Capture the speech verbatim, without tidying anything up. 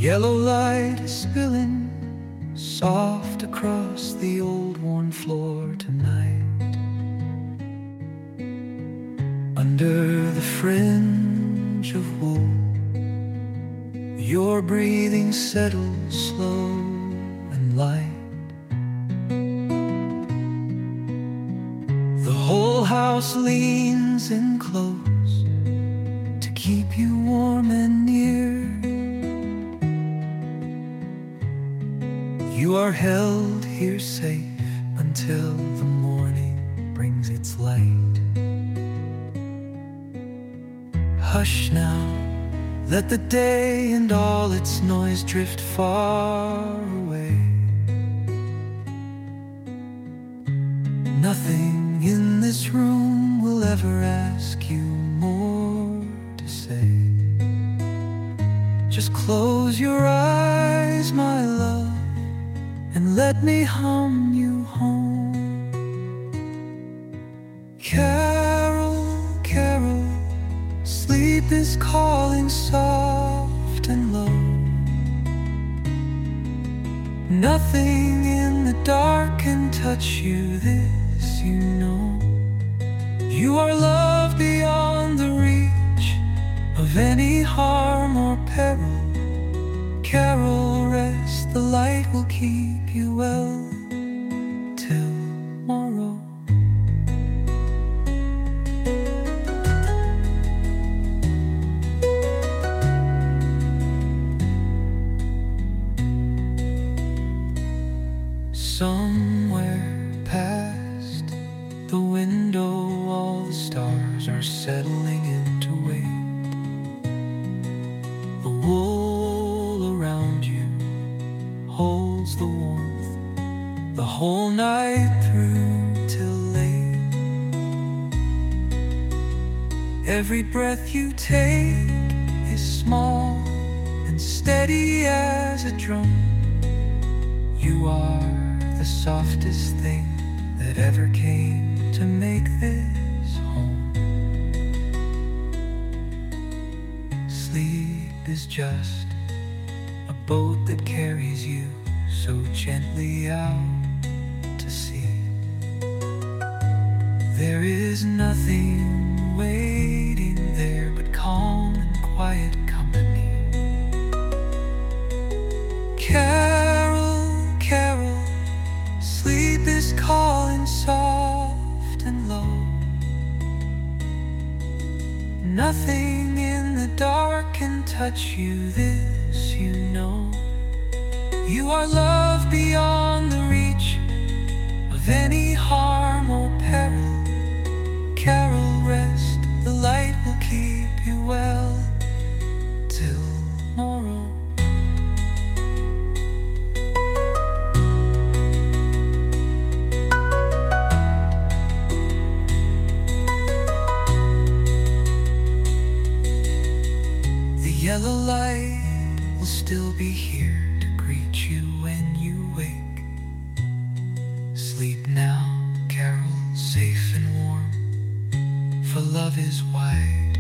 Yellow light is spilling soft across the old worn floor tonight. Under the fringe of wool, your breathing settles slow and light. The whole house leans in close to keep you warm and near. You are held here safe until the morning brings its light. Hush now, let the day and all its noise drift far away. Nothing in this room will ever ask you more to say. Just close your eyes, my love, and let me hum you home. Carol, carol, sleep is calling soft and low. Nothing in the dark can touch you, this you know. You are loved beyond the reach of any harm or peril. Carol, rest, the light will keep you well till tomorrow. Somewhere past the window, all the stars are settling into wait. The wool around you holds the warmth the whole night through till late. Every breath you take is small and steady as a drum. You are the softest thing that ever came to make this home. Sleep is just a boat that carries you so gently out to sea. There is nothing waiting there but calm and quiet company. Carol, carol, sleep is calling soft and low. Nothing in the dark can touch you, this you know. You are loved beyond the reach of any harm or peril. Carol, rest, the light will keep you well till tomorrow. The yellow light will still be here to greet you when you wake. Sleep now, Carol, safe and warm, for love is wise.